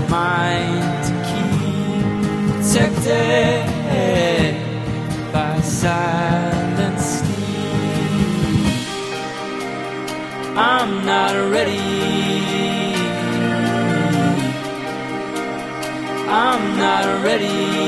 mind to keep protected by silent sleep. I'm not ready. I'm not ready.